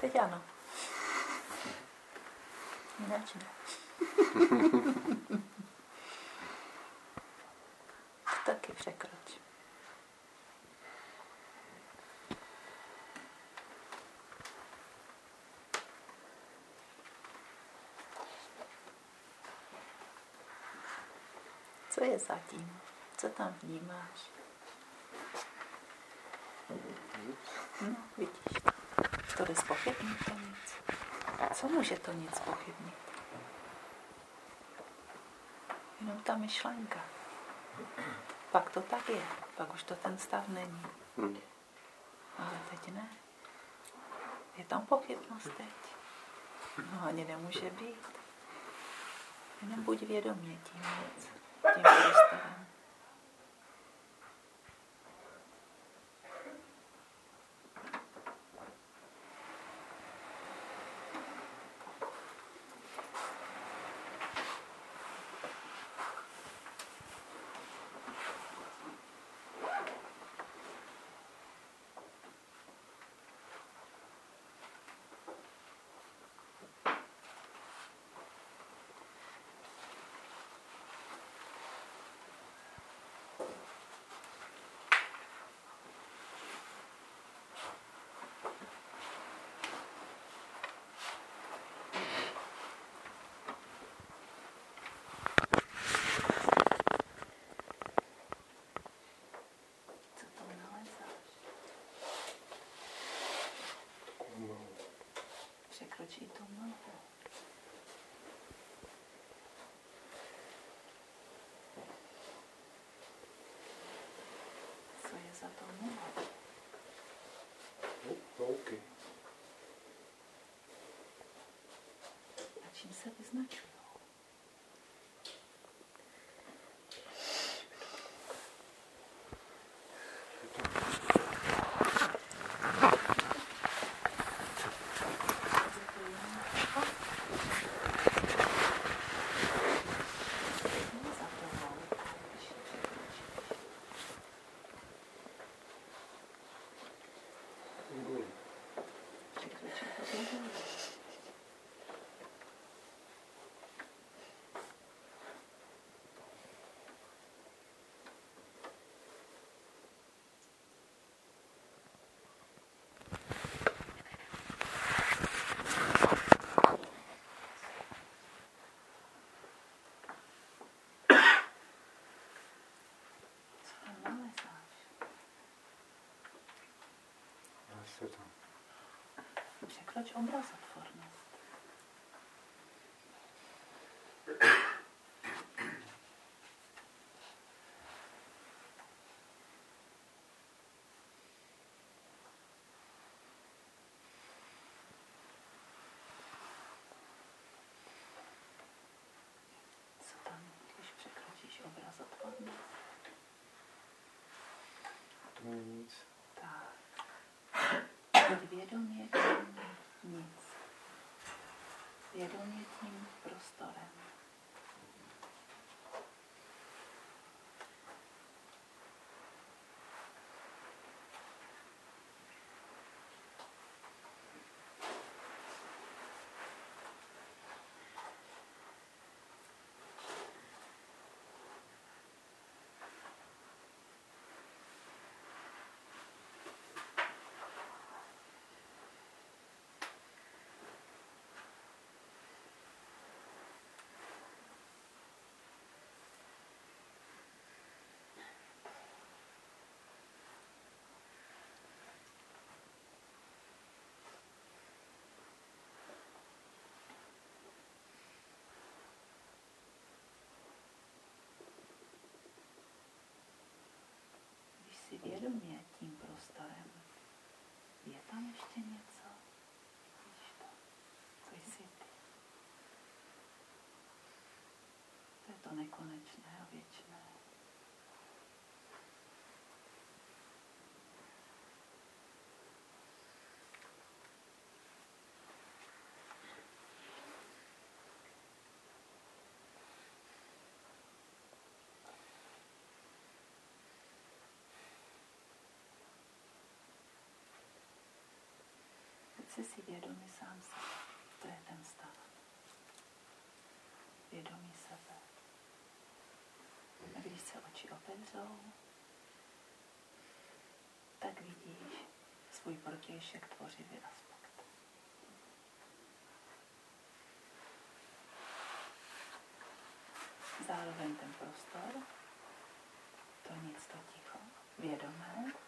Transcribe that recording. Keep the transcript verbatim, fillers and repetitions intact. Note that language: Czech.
Teď ano. Jinak ne. To taky překroč. Co je zatím? Co tam vnímáš? No, vidíš to. To jde zpochybnit to nic. Co může to nic pochybnit? Jenom ta myšlenka. Pak to tak je. Pak už to ten stav není. Ale teď ne. Je tam pochybnost teď. No ani nemůže být. Jenom buď vědomě tím věc. Tím prostorem. Překročí tu mlhu. Co je za to mlhu? No, okay. A čím se vyznačují? Překroč obrazotvornost. Co tam, když překročíš obrazotvornost? To není nic. Tak. Buď vědomě tím nic. Vědomě tím prostorem. Vědomě tím prostorem. Je tam ještě něco? Víš to? Co jsi ty? To je to nekonečné a věčné. Jsi si vědomý sám sebe. To je ten stav. Vědomí sebe. A když se oči otevřou, tak vidíš svůj protějšek tvořivý aspekt. Zároveň ten prostor, to nic, to ticho, vědomé,